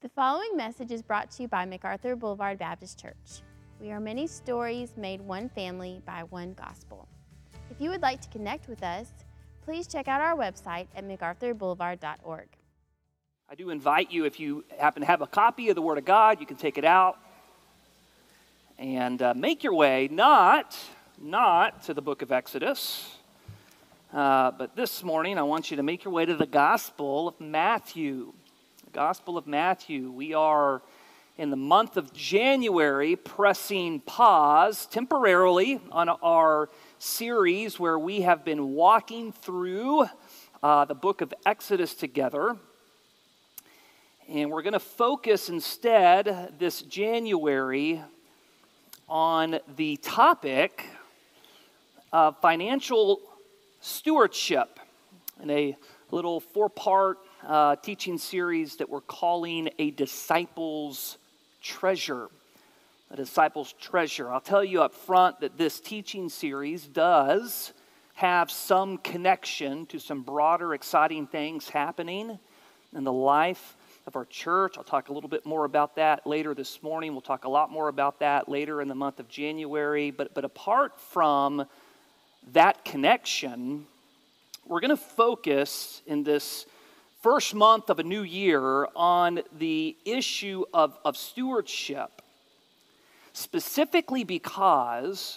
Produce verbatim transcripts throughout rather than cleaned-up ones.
The following message is brought to you by MacArthur Boulevard Baptist Church. We are many stories made one family by one gospel. If you would like to connect with us, please check out our website at macarthur boulevard dot org. I do invite you, if you happen to have a copy of the Word of God, you can take it out and uh, make your way, not, not to the book of Exodus, uh, but this morning I want you to make your way to the Gospel of Matthew. Gospel of Matthew. We are in the month of January pressing pause temporarily on our series where we have been walking through uh, the book of Exodus together. And we're going to focus instead this January on the topic of financial stewardship in a little four-part Uh, teaching series that we're calling A Disciple's Treasure. A Disciple's Treasure. I'll tell you up front that this teaching series does have some connection to some broader, exciting things happening in the life of our church. I'll talk a little bit more about that later this morning. We'll talk a lot more about that later in the month of January. But, but apart from that connection, we're going to focus in this first month of a new year on the issue of, of stewardship, specifically because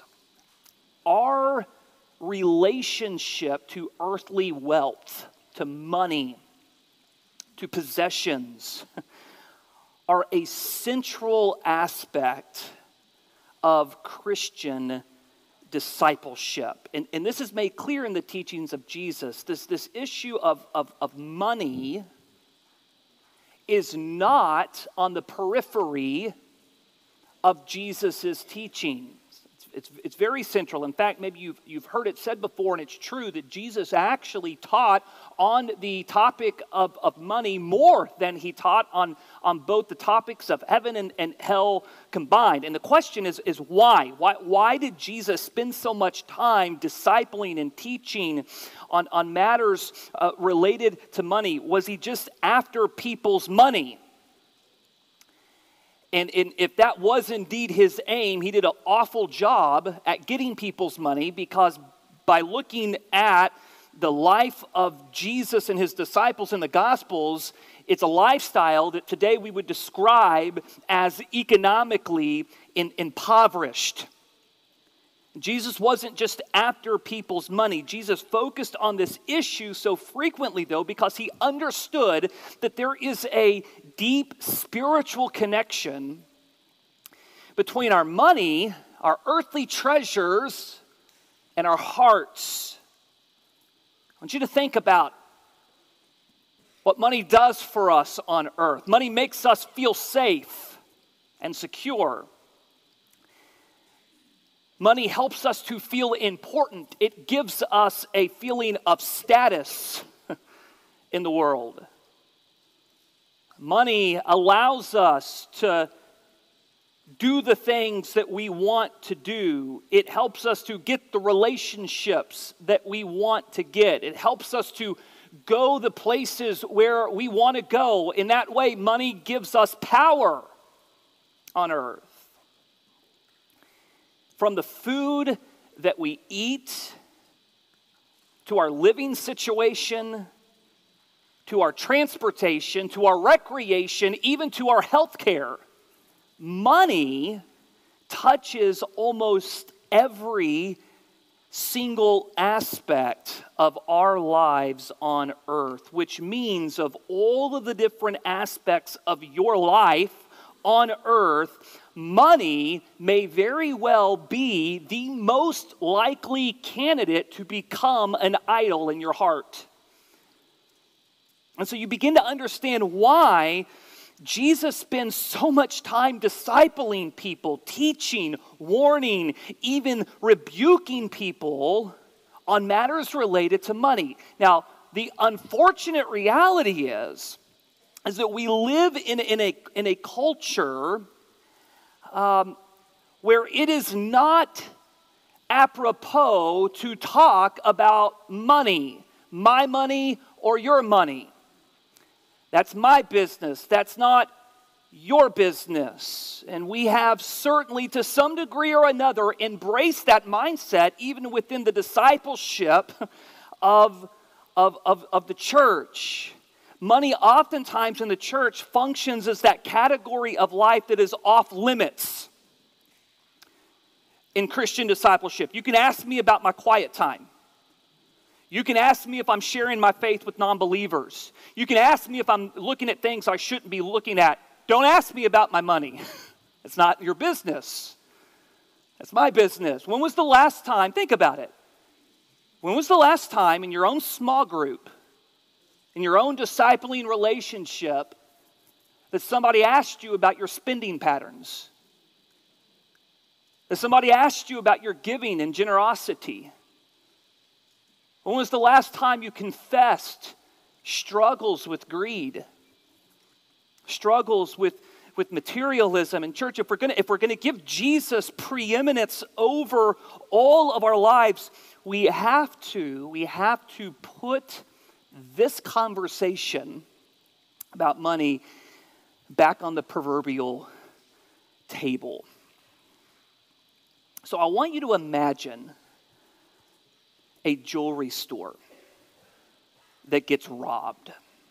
our relationship to earthly wealth, to money, to possessions, are a central aspect of Christian discipleship. And, and this is made clear in the teachings of Jesus. This, this issue of, of, of money is not on the periphery of Jesus' teaching. It's, it's, it's very central. In fact, maybe you've, you've heard it said before, and it's true, that Jesus actually taught on the topic of, of money more than he taught on, on both the topics of heaven and, and hell combined. And the question is, is why? why? Why did Jesus spend so much time discipling and teaching on, on matters uh, related to money? Was he just after people's money? And, and if that was indeed his aim, he did an awful job at getting people's money, because by looking at the life of Jesus and his disciples in the Gospels, it's a lifestyle that today we would describe as economically in, impoverished. Jesus wasn't just after people's money. Jesus focused on this issue so frequently, though, because he understood that there is a deep spiritual connection between our money, our earthly treasures, and our hearts. I want you to think about what money does for us on earth. Money makes us feel safe and secure. Money helps us to feel important. It gives us a feeling of status in the world. Money allows us to do the things that we want to do. It helps us to get the relationships that we want to get. It helps us to go the places where we want to go. In that way, money gives us power on earth. From the food that we eat, to our living situation, to our transportation, to our recreation, even to our health care, money touches almost every single aspect of our lives on earth, which means of all of the different aspects of your life on earth, money may very well be the most likely candidate to become an idol in your heart. And so you begin to understand why Jesus spends so much time discipling people, teaching, warning, even rebuking people on matters related to money. Now, the unfortunate reality is, is that we live in, in, a, in a culture um, where it is not apropos to talk about money, my money or your money. That's my business. That's not your business. And we have certainly, to some degree or another, embraced that mindset even within the discipleship of, of, of, of the church. Money oftentimes in the church functions as that category of life that is off limits in Christian discipleship. You can ask me about my quiet time. You can ask me if I'm sharing my faith with non-believers. You can ask me if I'm looking at things I shouldn't be looking at. Don't ask me about my money. It's not your business. It's my business. When was the last time, think about it. When was the last time in your own small group, in your own discipling relationship, that somebody asked you about your spending patterns? That somebody asked you about your giving and generosity? When was the last time you confessed struggles with greed? Struggles with, with materialism. And church, if we're gonna if we're gonna give Jesus preeminence over all of our lives, we have to, we have to put this conversation about money back on the proverbial table. So I want you to imagine a jewelry store that gets robbed.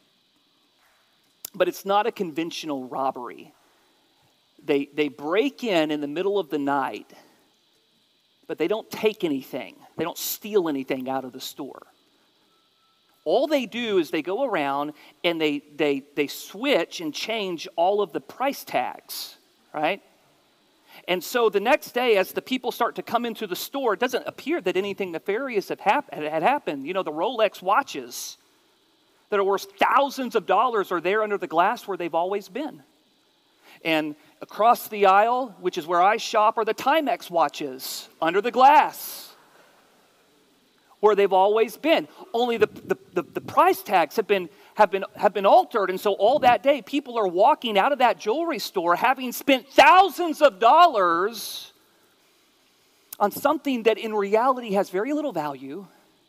But it's not a conventional robbery. They, they break in in the middle of the night, but they don't take anything. They don't steal anything out of the store. All they do is they go around and they, they, they switch and change all of the price tags, right? And so the next day, as the people start to come into the store, it doesn't appear that anything nefarious had happened. You know, the Rolex watches that are worth thousands of dollars are there under the glass where they've always been. And across the aisle, which is where I shop, are the Timex watches under the glass where they've always been. Only the, the, the, the price tags have been, have, been, have been altered. And so all that day, people are walking out of that jewelry store having spent thousands of dollars on something that in reality has very little value,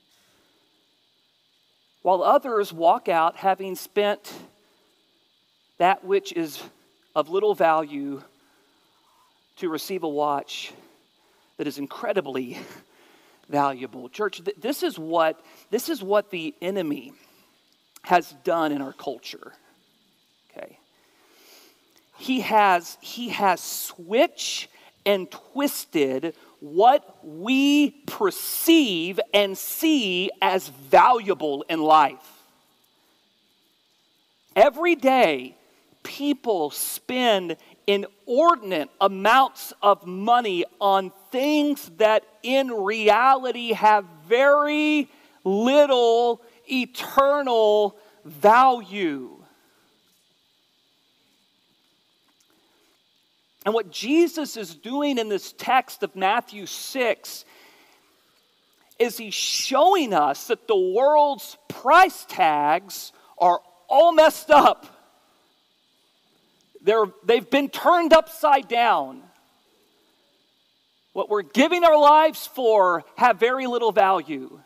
while others walk out having spent that which is of little value to receive a watch that is incredibly valuable. Church, th- this is what this is what the enemy has done in our culture. Okay. He has he has switched and twisted what we perceive and see as valuable in life. Every day, people spend inordinate amounts of money on things that in reality have very little eternal value. And what Jesus is doing in this text of Matthew six is he's showing us that the world's price tags are all messed up. They're, they've been turned upside down. What we're giving our lives for have very little value.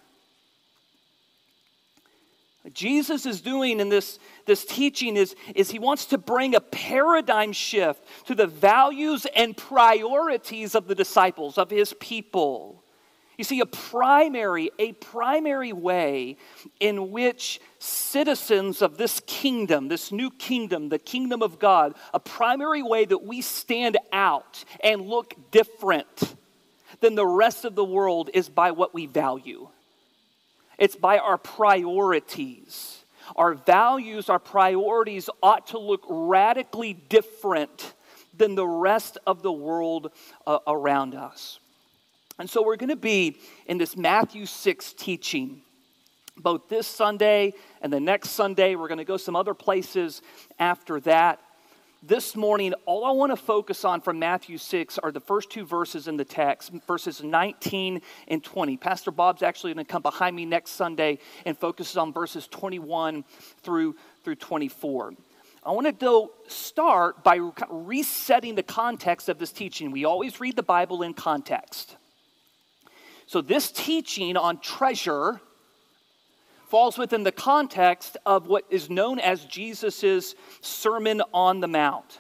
What Jesus is doing in this, this teaching is, is he wants to bring a paradigm shift to the values and priorities of the disciples, of his people. You see, a primary, a primary way in which citizens of this kingdom, this new kingdom, the kingdom of God, a primary way that we stand out and look different than the rest of the world is by what we value. It's by our priorities. Our values, our priorities ought to look radically different than the rest of the world uh, around us. And so we're going to be in this Matthew six teaching, both this Sunday and the next Sunday. We're going to go some other places after that. This morning, all I want to focus on from Matthew six are the first two verses in the text, verses nineteen and twenty. Pastor Bob's actually going to come behind me next Sunday and focus on verses twenty-one through, through twenty-four. I want to go start by resetting the context of this teaching. We always read the Bible in context. So this teaching on treasure falls within the context of what is known as Jesus' Sermon on the Mount.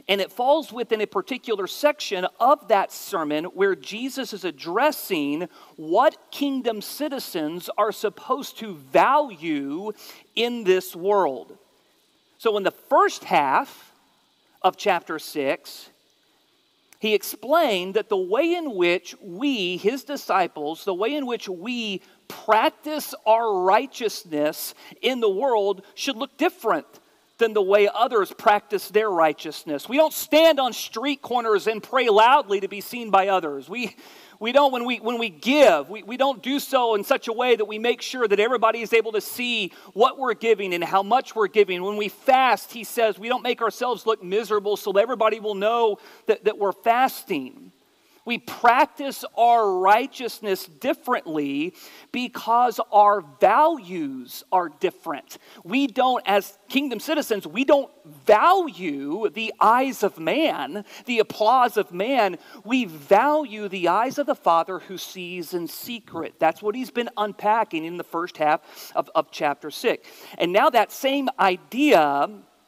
And it falls within a particular section of that sermon where Jesus is addressing what kingdom citizens are supposed to value in this world. So in the first half of chapter six, he explained that the way in which we, his disciples, the way in which we practice our righteousness in the world should look different than the way others practice their righteousness. We don't stand on street corners and pray loudly to be seen by others. We we don't, when we when we give, we, we don't do so in such a way that we make sure that everybody is able to see what we're giving and how much we're giving. When we fast, he says, we don't make ourselves look miserable so that everybody will know that, that we're fasting. We practice our righteousness differently because our values are different. We don't, as kingdom citizens, we don't value the eyes of man, the applause of man. We value the eyes of the Father who sees in secret. That's what he's been unpacking in the first half of, of chapter six. And now that same idea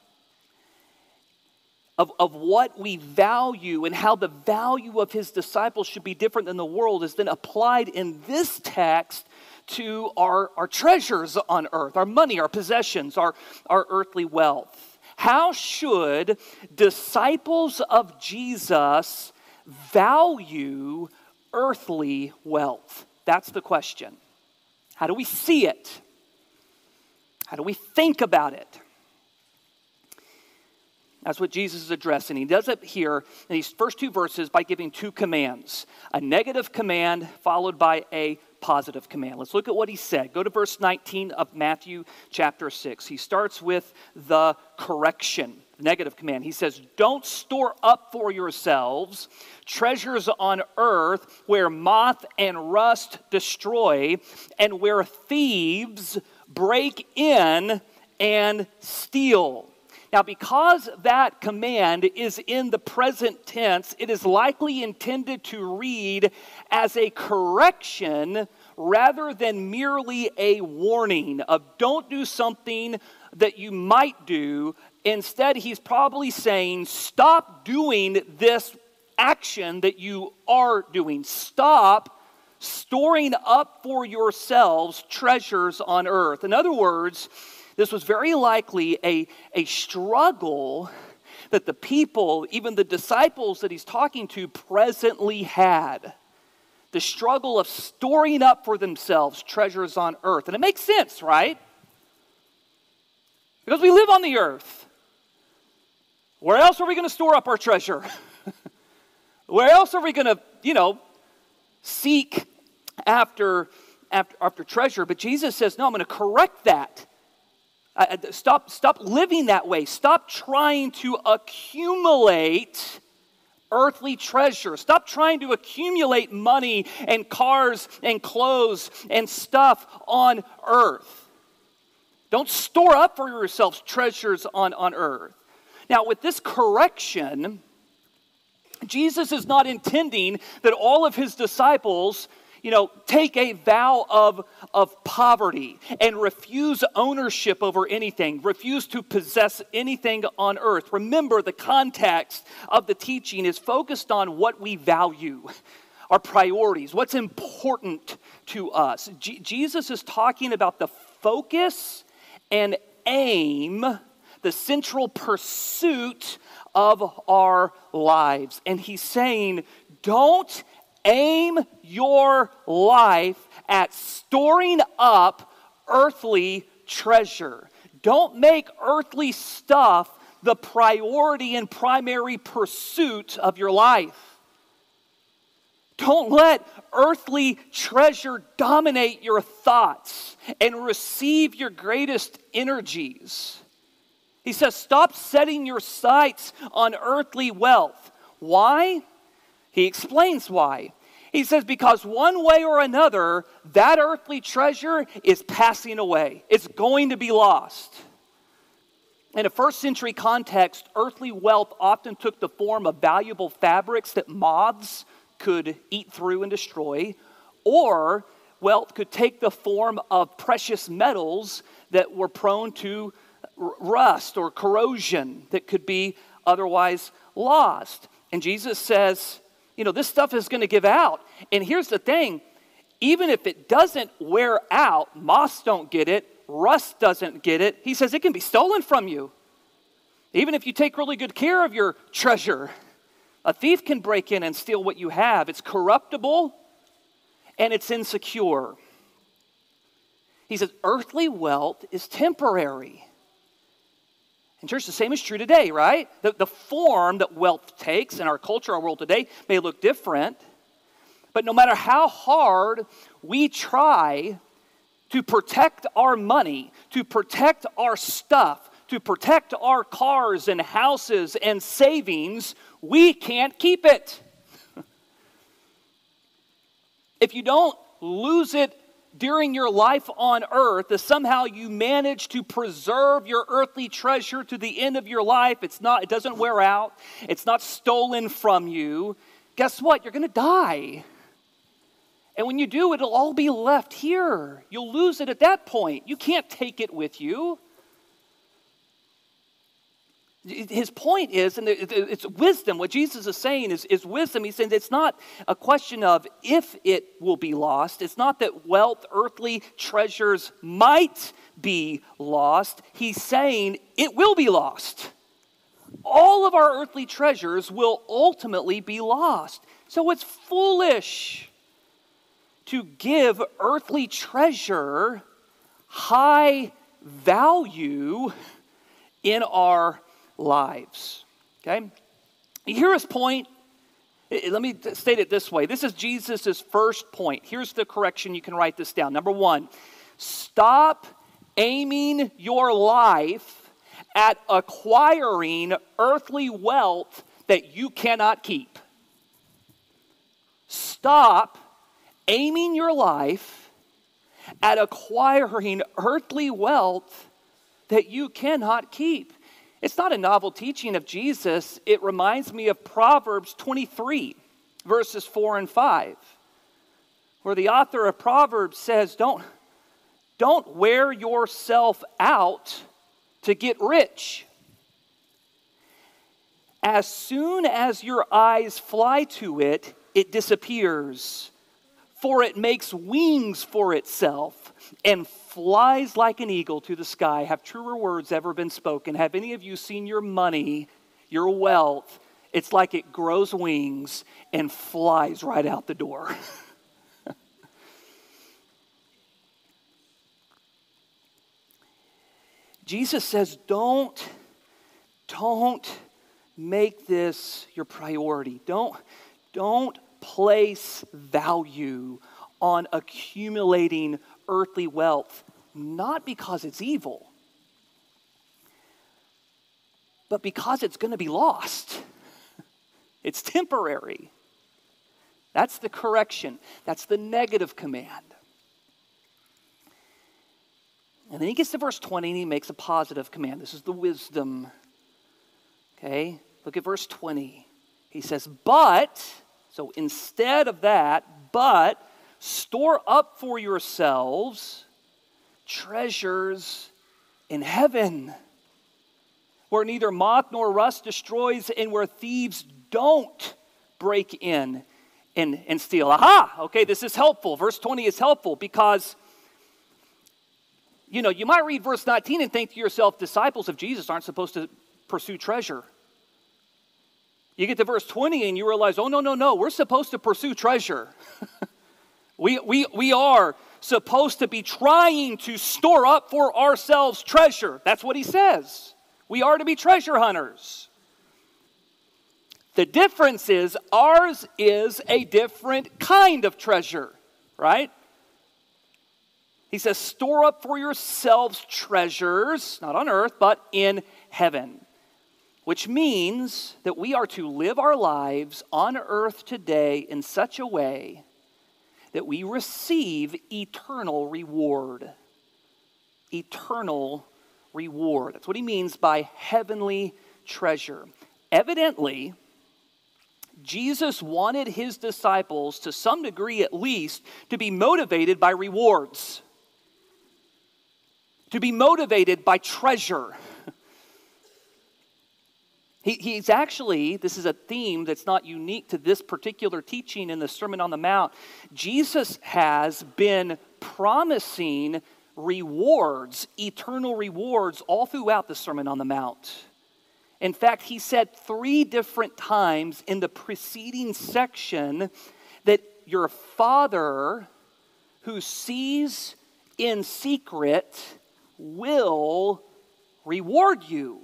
Of, of what we value and how the value of his disciples should be different than the world is then applied in this text to our, our treasures on earth, our money, our possessions, our, our earthly wealth. How should disciples of Jesus value earthly wealth? That's the question. How do we see it? How do we think about it? That's what Jesus is addressing. He does it here in these first two verses by giving two commands. A negative command followed by a positive command. Let's look at what he said. Go to verse nineteen of Matthew chapter six. He starts with the correction, negative command. He says, don't store up for yourselves treasures on earth where moth and rust destroy and where thieves break in and steal. Now, because that command is in the present tense, it is likely intended to read as a correction rather than merely a warning of don't do something that you might do. Instead, he's probably saying, stop doing this action that you are doing. Stop storing up for yourselves treasures on earth. In other words, this was very likely a, a struggle that the people, even the disciples that he's talking to, presently had. The struggle of storing up for themselves treasures on earth. And it makes sense, right? Because we live on the earth. Where else are we going to store up our treasure? Where else are we going to, you know, seek after, after, after treasure? But Jesus says, no, I'm going to correct that. Uh, stop, stop living that way. Stop trying to accumulate earthly treasure. Stop trying to accumulate money and cars and clothes and stuff on earth. Don't store up for yourselves treasures on, on earth. Now, with this correction, Jesus is not intending that all of his disciples, you know, take a vow of, of poverty and refuse ownership over anything, refuse to possess anything on earth. Remember, the context of the teaching is focused on what we value, our priorities, what's important to us. G- Jesus is talking about the focus and aim, the central pursuit of our lives. And he's saying, don't aim your life at storing up earthly treasure. Don't make earthly stuff the priority and primary pursuit of your life. Don't let earthly treasure dominate your thoughts and receive your greatest energies. He says, stop setting your sights on earthly wealth. Why? He explains why. He says, because one way or another, that earthly treasure is passing away. It's going to be lost. In a first century context, earthly wealth often took the form of valuable fabrics that moths could eat through and destroy, or wealth could take the form of precious metals that were prone to r- rust or corrosion that could be otherwise lost. And Jesus says, you know, this stuff is going to give out. And here's the thing, even if it doesn't wear out, moths don't get it, rust doesn't get it, he says it can be stolen from you. Even if you take really good care of your treasure, a thief can break in and steal what you have. It's corruptible and it's insecure. He says earthly wealth is temporary. And church, the same is true today, right? The, the form that wealth takes in our culture, our world today, may look different. But no matter how hard we try to protect our money, to protect our stuff, to protect our cars and houses and savings, we can't keep it. If you don't lose it during your life on earth, if somehow you manage to preserve your earthly treasure to the end of your life, it's not, it doesn't wear out, it's not stolen from you, guess what? You're going to die. And when you do, it'll all be left here. You'll lose it at that point. You can't take it with you. His point is, and it's wisdom, what Jesus is saying is, is wisdom. He's saying it's not a question of if it will be lost. It's not that wealth, earthly treasures might be lost. He's saying it will be lost. All of our earthly treasures will ultimately be lost. So it's foolish to give earthly treasure high value in our lives. Okay? You hear his point? Let me state it this way. This is Jesus' first point. Here's the correction. You can write this down. Number one, stop aiming your life at acquiring earthly wealth that you cannot keep. Stop aiming your life at acquiring earthly wealth that you cannot keep. It's not a novel teaching of Jesus. It reminds me of Proverbs twenty-three, verses four and five, where the author of Proverbs says, don't, don't wear yourself out to get rich. As soon as your eyes fly to it, it disappears. For it makes wings for itself and flies like an eagle to the sky. Have truer words ever been spoken? Have any of you seen your money, your wealth? It's like it grows wings and flies right out the door. Jesus says, don't, don't make this your priority. Don't, don't place value on accumulating earthly wealth, not because it's evil, but because it's going to be lost. It's temporary. That's the correction. That's the negative command. And then he gets to verse twenty and he makes a positive command. This is the wisdom. Okay, look at verse twenty. He says, but, so instead of that, but store up for yourselves treasures in heaven, where neither moth nor rust destroys and where thieves don't break in and, and steal. Aha! Okay, this is helpful. Verse twenty is helpful because, you know, you might read verse nineteen and think to yourself, disciples of Jesus aren't supposed to pursue treasure. You get to verse twenty and you realize, oh, no, no, no, we're supposed to pursue treasure. we, we, we are supposed to be trying to store up for ourselves treasure. That's what he says. We are to be treasure hunters. The difference is ours is a different kind of treasure, right? He says, store up for yourselves treasures, not on earth, but in heaven. Which means that we are to live our lives on earth today in such a way that we receive eternal reward. Eternal reward. That's what he means by heavenly treasure. Evidently, Jesus wanted his disciples, to some degree at least, to be motivated by rewards. To be motivated by treasure. He, he's actually, this is a theme that's not unique to this particular teaching in the Sermon on the Mount. Jesus has been promising rewards, eternal rewards, all throughout the Sermon on the Mount. In fact, he said three different times in the preceding section that your Father who sees in secret will reward you.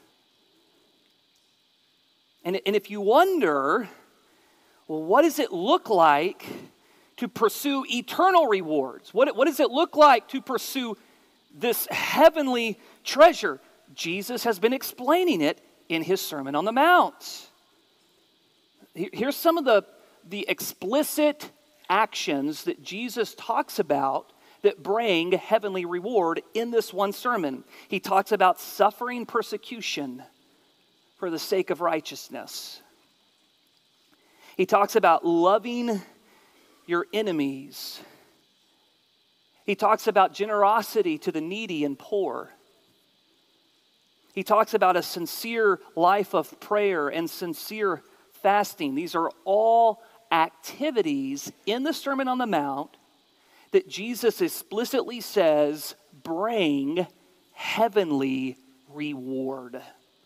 And, and if you wonder, well, what does it look like to pursue eternal rewards? What, what does it look like to pursue this heavenly treasure? Jesus has been explaining it in his Sermon on the Mount. Here's some of the, the explicit actions that Jesus talks about that bring heavenly reward in this one sermon. He talks about suffering persecution for the sake of righteousness. He talks about loving your enemies. He talks about generosity to the needy and poor. He talks about a sincere life of prayer and sincere fasting. These are all activities in the Sermon on the Mount that Jesus explicitly says bring heavenly reward.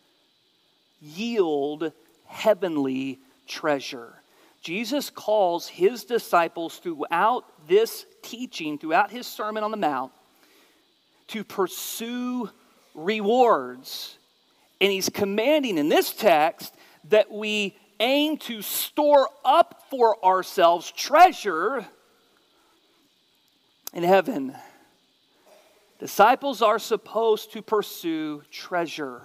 Yield heavenly treasure. Jesus calls his disciples throughout this teaching, throughout his Sermon on the Mount, to pursue rewards. And he's commanding in this text that we aim to store up for ourselves treasure in heaven. Disciples are supposed to pursue treasure.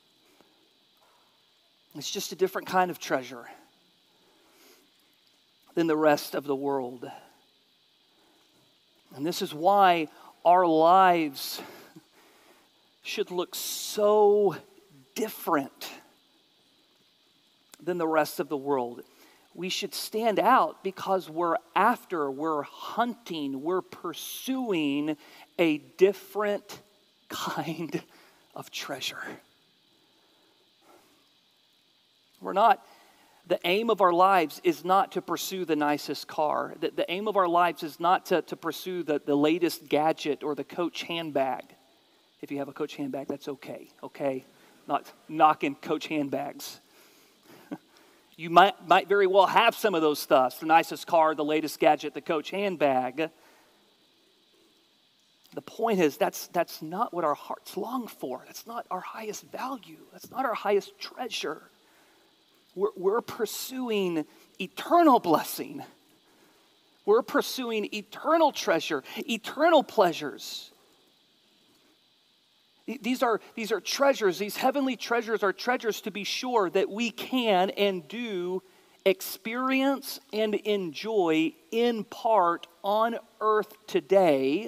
It's just a different kind of treasure than the rest of the world. And this is why our lives should look so different than the rest of the world. We should stand out because we're after, we're hunting, we're pursuing a different kind of treasure. We're not, the aim of our lives is not to pursue the nicest car. The, the aim of our lives is not to, to pursue the, the latest gadget or the Coach handbag. If you have a Coach handbag, that's okay, okay? Not knocking Coach handbags. You might, might very well have some of those stuff, the nicest car, the latest gadget, the Coach handbag. The point is, that's, that's not what our hearts long for. That's not our highest value. That's not our highest treasure. We're, we're pursuing eternal blessing. We're pursuing eternal treasure, eternal pleasures. These are, these are treasures, these heavenly treasures are treasures to be sure that we can and do experience and enjoy in part on earth today,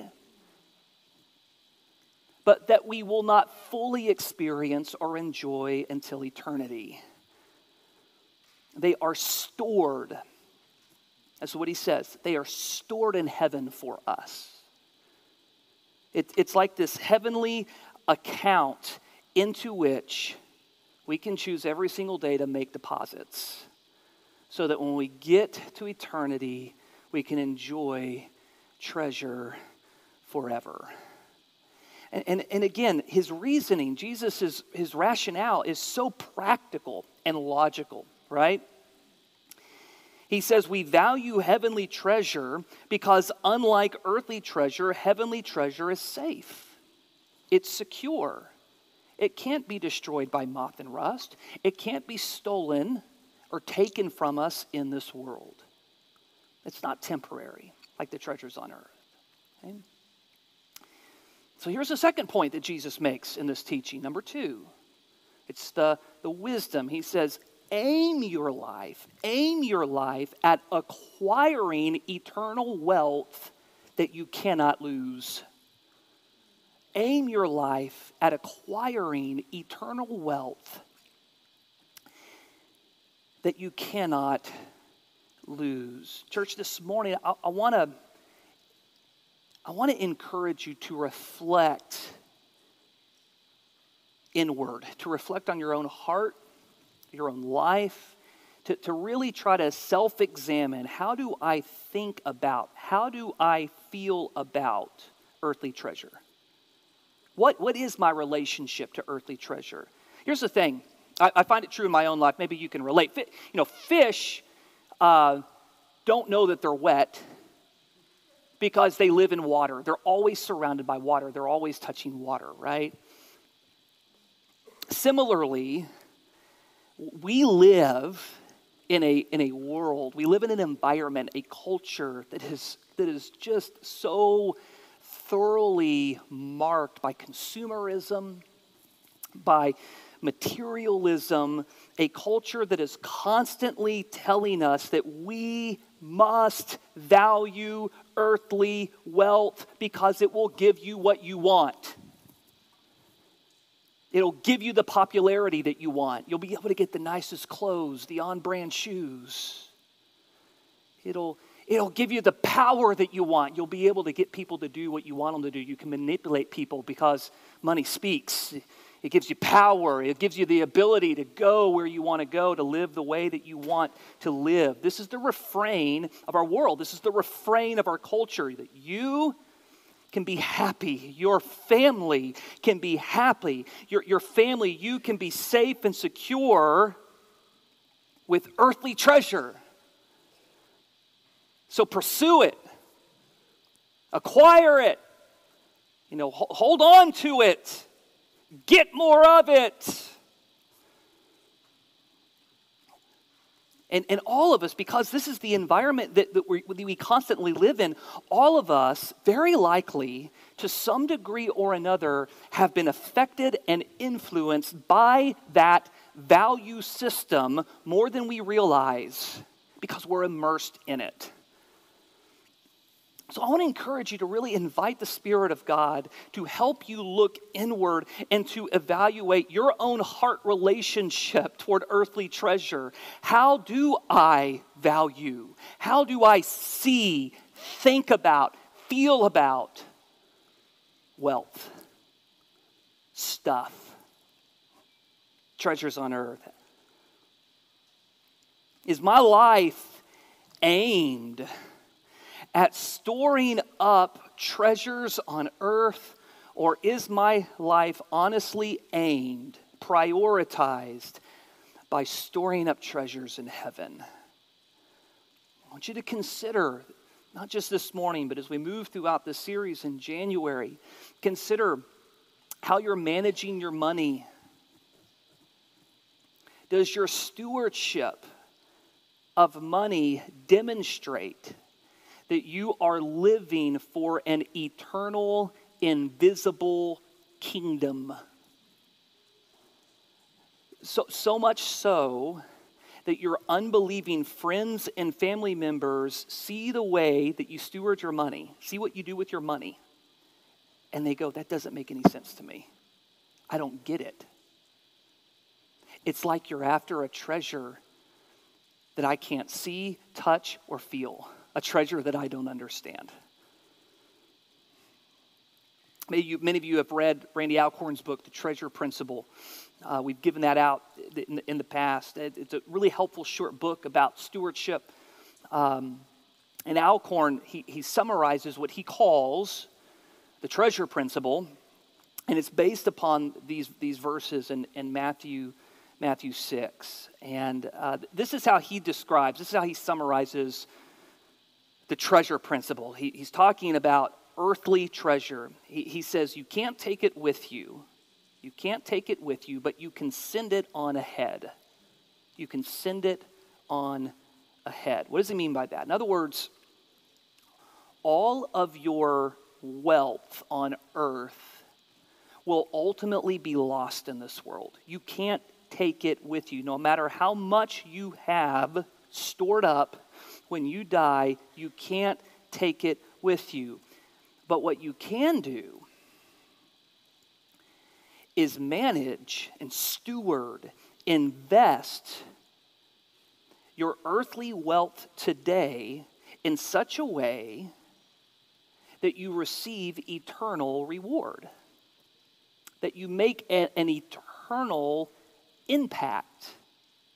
but that we will not fully experience or enjoy until eternity. They are stored. That's what he says. They are stored in heaven for us. It, it's like this heavenly account into which we can choose every single day to make deposits so that when we get to eternity, we can enjoy treasure forever. And, and, and again, his reasoning, Jesus' his rationale is so practical and logical, right? He says we value heavenly treasure because unlike earthly treasure, heavenly treasure is safe. It's secure. It can't be destroyed by moth and rust. It can't be stolen or taken from us in this world. It's not temporary like the treasures on earth. Okay? So here's the second point that Jesus makes in this teaching. Number two, it's the, the wisdom. He says, aim your life, aim your life at acquiring eternal wealth that you cannot lose. Aim your life at acquiring eternal wealth that you cannot lose. Church, this morning, I, I want to I want to encourage you to reflect inward, to reflect on your own heart your own life, to, to really try to self-examine, how do I think about, how do I feel about earthly treasure? What, what is my relationship to earthly treasure? Here's the thing. I, I find it true in my own life. Maybe you can relate. Fi- you know, fish uh, don't know that they're wet because they live in water. They're always surrounded by water. They're always touching water, right? Similarly, we live in a, in a world, we live in an environment, a culture that is, that is just so thoroughly marked by consumerism, by materialism, a culture that is constantly telling us that we must value earthly wealth because it will give you what you want. It'll give you the popularity that you want. You'll be able to get the nicest clothes, the on-brand shoes. It'll, it'll give you the power that you want. You'll be able to get people to do what you want them to do. You can manipulate people because money speaks. It gives you power. It gives you the ability to go where you want to go, to live the way that you want to live. This is the refrain of our world. This is the refrain of our culture, that you can be happy. Your family can be happy. Your, your family, you can be safe and secure with earthly treasure. So pursue it. Acquire it. You know, ho- hold on to it. Get more of it. And, and all of us, because this is the environment that, that, we, that we constantly live in, all of us, very likely, to some degree or another, have been affected and influenced by that value system more than we realize, because we're immersed in it. So I want to encourage you to really invite the Spirit of God to help you look inward and to evaluate your own heart relationship toward earthly treasure. How do I value? How do I see, think about, feel about wealth, stuff, treasures on earth? Is my life aimed at storing up treasures on earth, or is my life honestly aimed, prioritized by storing up treasures in heaven? I want you to consider, not just this morning, but as we move throughout the series in January, consider how you're managing your money. Does your stewardship of money demonstrate that you are living for an eternal, invisible kingdom? So, so much so that your unbelieving friends and family members see the way that you steward your money, see what you do with your money, and they go, that doesn't make any sense to me. I don't get it. It's like you're after a treasure that I can't see, touch, or feel. A treasure that I don't understand. Many of you, many of you have read Randy Alcorn's book, The Treasure Principle. Uh, we've given that out in the, in the past. It, it's a really helpful short book about stewardship. Um, and Alcorn, he, he summarizes what he calls the treasure principle, and it's based upon these, these verses in, in Matthew Matthew six. And uh, this is how he describes, this is how he summarizes the treasure principle. He, he's talking about earthly treasure. He, he says, you can't take it with you. You can't take it with you, but you can send it on ahead. You can send it on ahead. What does he mean by that? In other words, all of your wealth on earth will ultimately be lost in this world. You can't take it with you. No matter how much you have stored up, when you die, you can't take it with you. But what you can do is manage and steward, invest your earthly wealth today in such a way that you receive eternal reward, that you make a, an eternal impact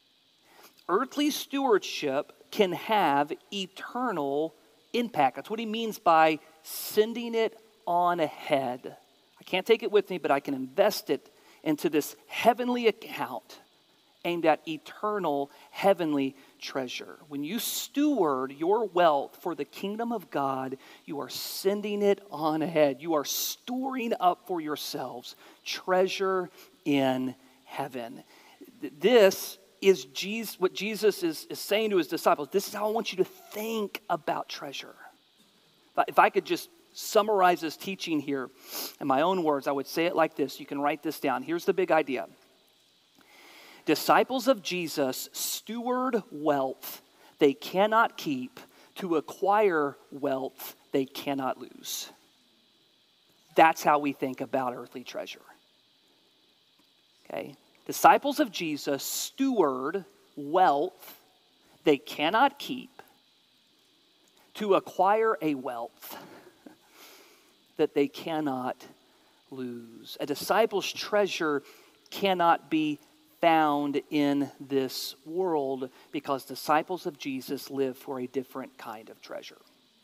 earthly stewardship can have eternal impact. That's what he means by sending it on ahead. I can't take it with me, but I can invest it into this heavenly account aimed at eternal heavenly treasure. When you steward your wealth for the kingdom of God, you are sending it on ahead. You are storing up for yourselves treasure in heaven. This is Jesus, what Jesus is, is saying to his disciples. This is how I want you to think about treasure. If I could just summarize this teaching here in my own words, I would say it like this. You can write this down. Here's the big idea. Disciples of Jesus steward wealth they cannot keep to acquire wealth they cannot lose. That's how we think about earthly treasure. Okay? Disciples of Jesus steward wealth they cannot keep to acquire a wealth that they cannot lose. A disciple's treasure cannot be found in this world because disciples of Jesus live for a different kind of treasure.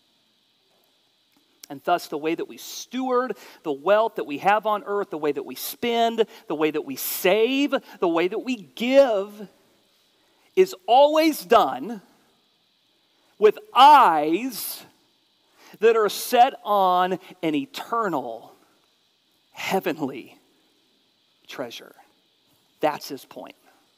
And thus, the way that we steward the wealth that we have on earth, the way that we spend, the way that we save, the way that we give is always done with eyes that are set on an eternal, heavenly treasure. That's his point.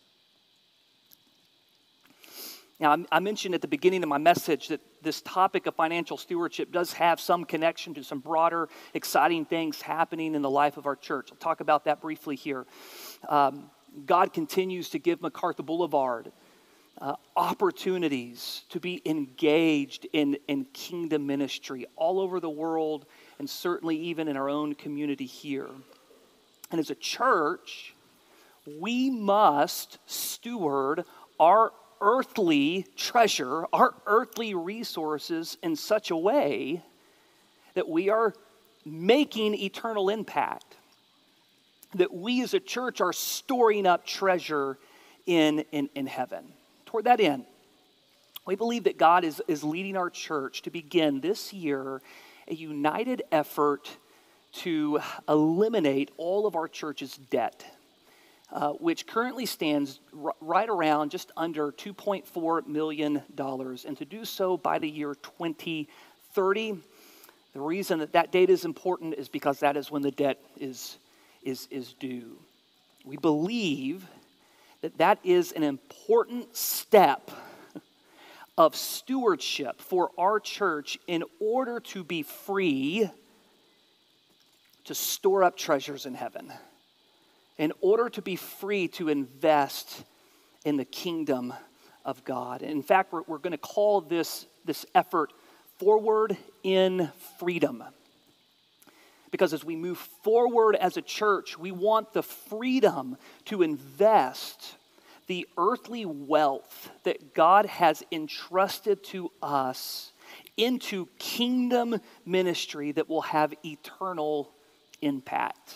Now, I mentioned at the beginning of my message that this topic of financial stewardship does have some connection to some broader, exciting things happening in the life of our church. I'll talk about that briefly here. Um, God continues to give MacArthur Boulevard uh, opportunities to be engaged in, in kingdom ministry all over the world, and certainly even in our own community here. And as a church, we must steward our earthly treasure, our earthly resources in such a way that we are making eternal impact. That we as a church are storing up treasure in, in, in heaven. Toward that end, we believe that God is, is leading our church to begin this year a united effort to eliminate all of our church's debt. Uh, which currently stands r- right around just under two point four million dollars, and to do so by the year twenty thirty. The reason that that date is important is because that is when the debt is, is, is due. We believe that that is an important step of stewardship for our church in order to be free to store up treasures in heaven. In order to be free to invest in the kingdom of God. In fact, we're, we're going to call this, this effort Forward in Freedom. Because as we move forward as a church, we want the freedom to invest the earthly wealth that God has entrusted to us into kingdom ministry that will have eternal impact.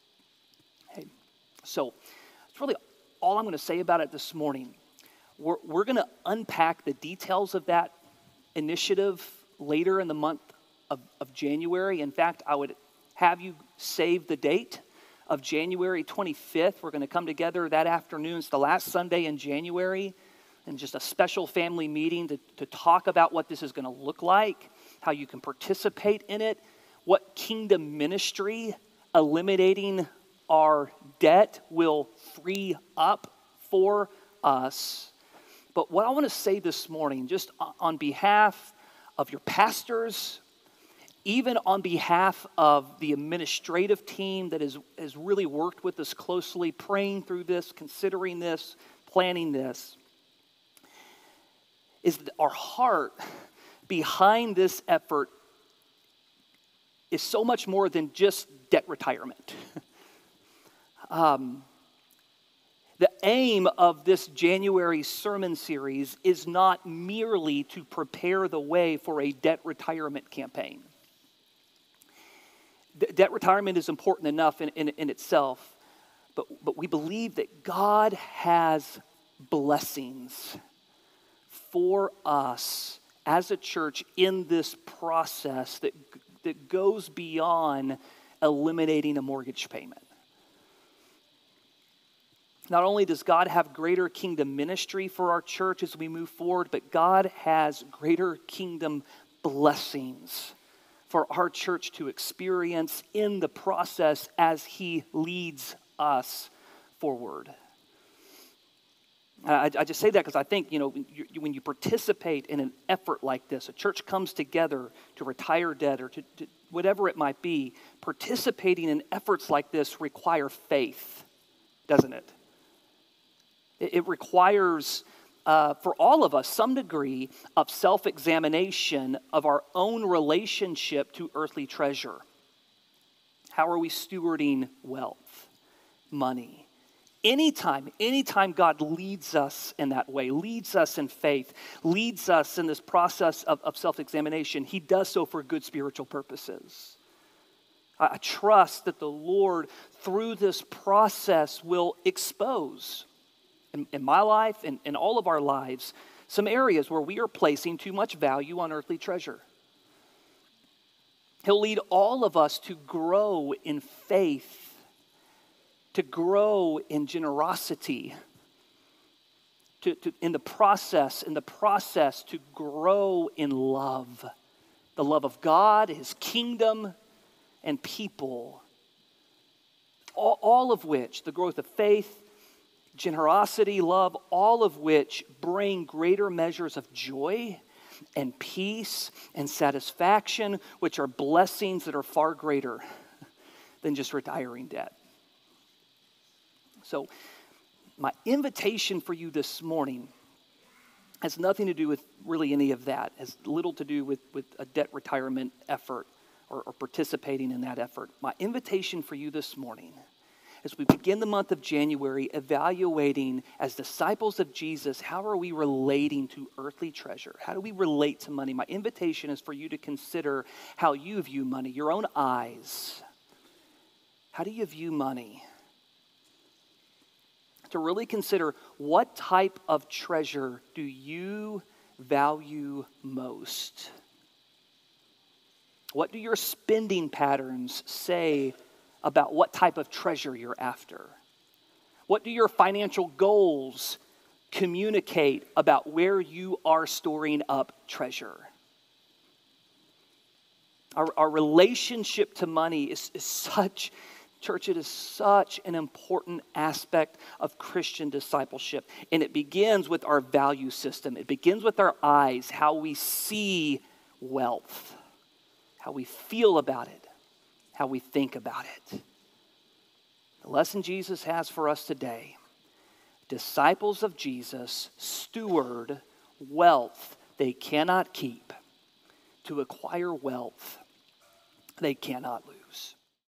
So that's really all I'm going to say about it this morning. We're, we're going to unpack the details of that initiative later in the month of, of January. In fact, I would have you save the date of January twenty-fifth. We're going to come together that afternoon. It's the last Sunday in January, and just a special family meeting to, to talk about what this is going to look like, how you can participate in it, what kingdom ministry eliminating our debt will free up for us. But what I want to say this morning, just on behalf of your pastors, even on behalf of the administrative team that has, has really worked with us closely, praying through this, considering this, planning this, is that our heart behind this effort is so much more than just debt retirement. Um, the aim of this January sermon series is not merely to prepare the way for a debt retirement campaign. D- debt retirement is important enough in, in, in itself, but, but we believe that God has blessings for us as a church in this process that, that goes beyond eliminating a mortgage payment. Not only does God have greater kingdom ministry for our church as we move forward, but God has greater kingdom blessings for our church to experience in the process as he leads us forward. I, I just say that because I think, you know, you, when you participate in an effort like this, a church comes together to retire debt or to, to whatever it might be, participating in efforts like this require faith, doesn't it? It, it requires, uh, for all of us, some degree of self-examination of our own relationship to earthly treasure. How are we stewarding wealth, money? Anytime, anytime God leads us in that way, leads us in faith, leads us in this process of, of self-examination, he does so for good spiritual purposes. I, I trust that the Lord, through this process, will expose in, in my life and in all of our lives some areas where we are placing too much value on earthly treasure. He'll lead all of us to grow in faith, to grow in generosity, to, to, in the process, in the process to grow in love, the love of God, his kingdom, and people, all, all of which, the growth of faith, generosity, love, all of which bring greater measures of joy and peace and satisfaction, which are blessings that are far greater than just retiring debt. So my invitation for you this morning has nothing to do with really any of that. It has little to do with, with a debt retirement effort or, or participating in that effort. My invitation for you this morning, as we begin the month of January, evaluating as disciples of Jesus, how are we relating to earthly treasure? How do we relate to money? My invitation is for you to consider how you view money, your own eyes. How do you view money? To really consider what type of treasure do you value most? What do your spending patterns say about what type of treasure you're after? What do your financial goals communicate about where you are storing up treasure? Our, our relationship to money is, is such Church, it is such an important aspect of Christian discipleship. And it begins with our value system. It begins with our eyes, how we see wealth, how we feel about it, how we think about it. The lesson Jesus has for us today: disciples of Jesus steward wealth they cannot keep to acquire wealth they cannot lose.